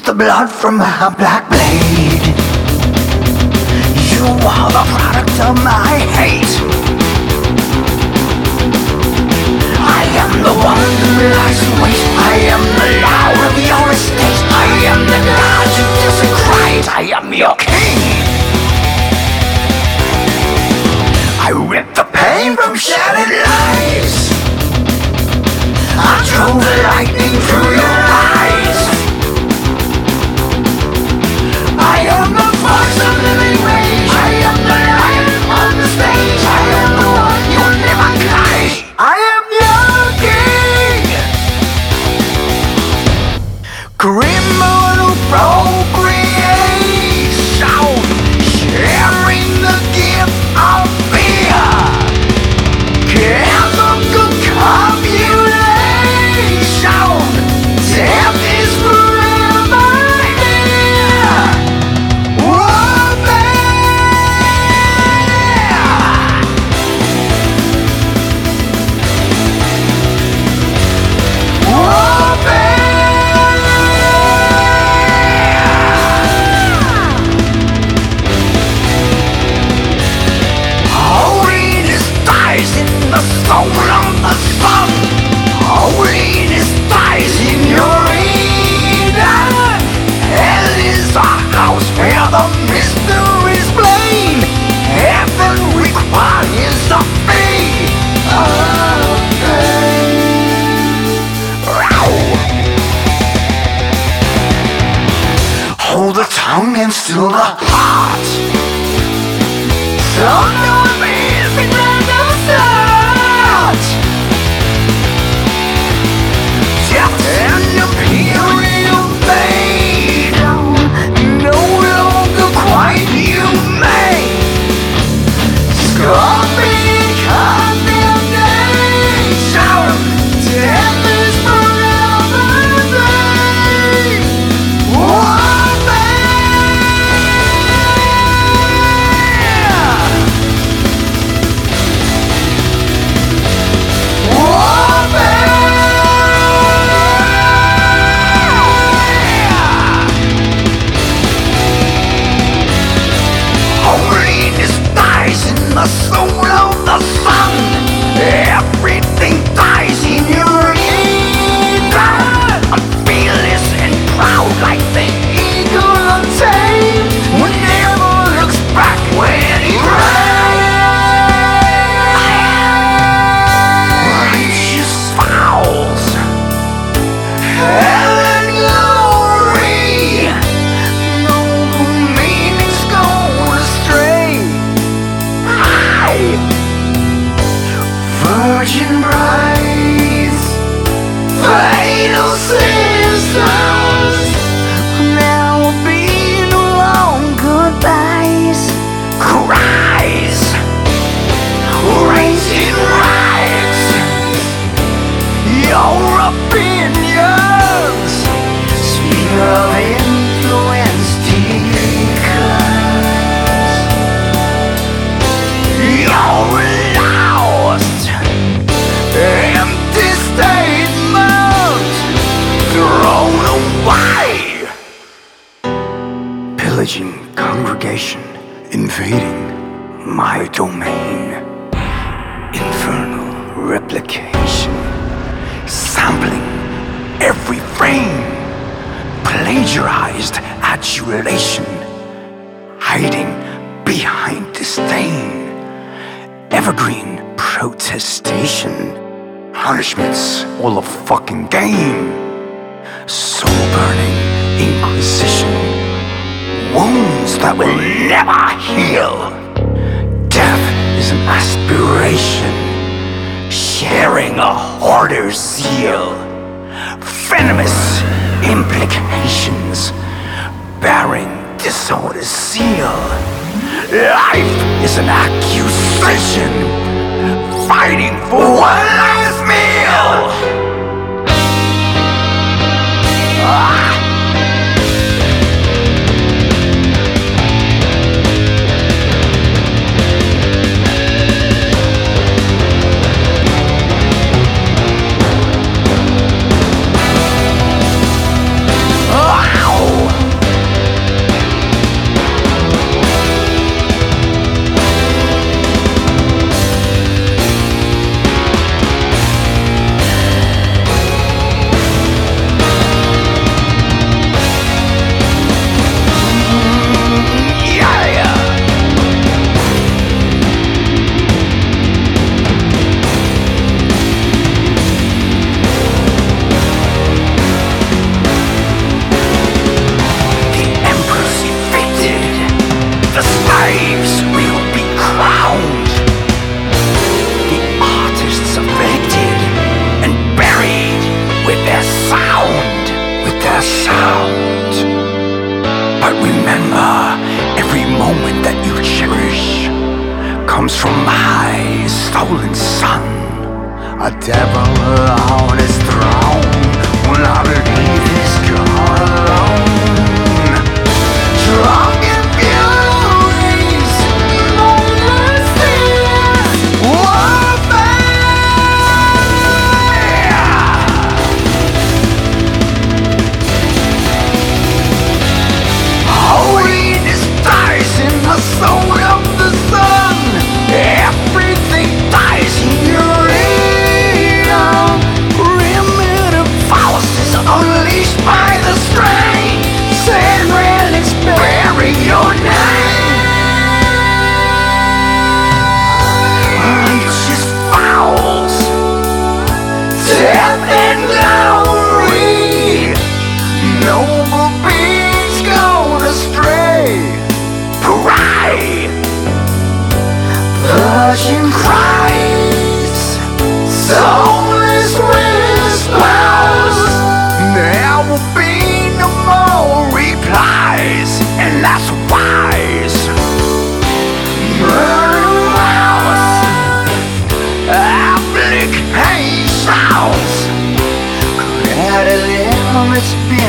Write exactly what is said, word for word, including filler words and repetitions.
the blood from her black blade. You are the product of my hate. I am the one who lies in wait. I am the law of your estate. I am the god you desecrate. I am your king. I rip the pain from shattered lies. I drove the lightning through your eyes. I am the voice of living rage. I am the lion on the stage. I am the one you'll never catch. I am your king. Criminal procreation, sharing the gift of fear. Chemical copulation, death is forever here. Holiness dies in the soul of the sun. Holiness dies in your Eden. Hell is a house where the mysteries plain. Heaven requires a fee. A fee. Hold the tongue and still the heart. So no means we never start. Death and imperial fade, no longer quite humane. Scorpion condemnation, death is forever vain. Holiness dies in the soul of the sun. Everything dies in your Eden. I'm fearless and proud like the eagle untamed, who never looks back when he righteous vows, hell and glory, no meanings gone astray. I, virgin brides, fatal sisters, now will be no long goodbyes. Cries, raising riots, your opinions, sphere of influence deacons. You're lost, empty statement, thrown away. Pillaging congregation, invading my domain. Infernal replication, sampling every frame. Plagiarized adulation, hiding behind disdain. Evergreen protestation, punishments all a fucking game. Soul-burning inquisition, wounds that will never heal. Death is an aspiration, sharing a hoarder's zeal. Venomous implications, bearing disorder's seal. Life is an accusation, fighting for one last meal. Ah. Ow! drowned with their sound. But remember, every moment that you cherish comes from my stolen son. A devil on his throne will not believe he's gone alone. Drunk in furies, motionless tears, holiness dies in the soul of the sun. Everything dies in your ear. Primitive Faust is unleashed by the strain. Sand relics bury your name. Righteous fouls, death and glory. Noble beings gone astray. Pride, virgin cries, soulless whispers. There will be no more replies, and that's wise. Murder hours, applications, credit limits.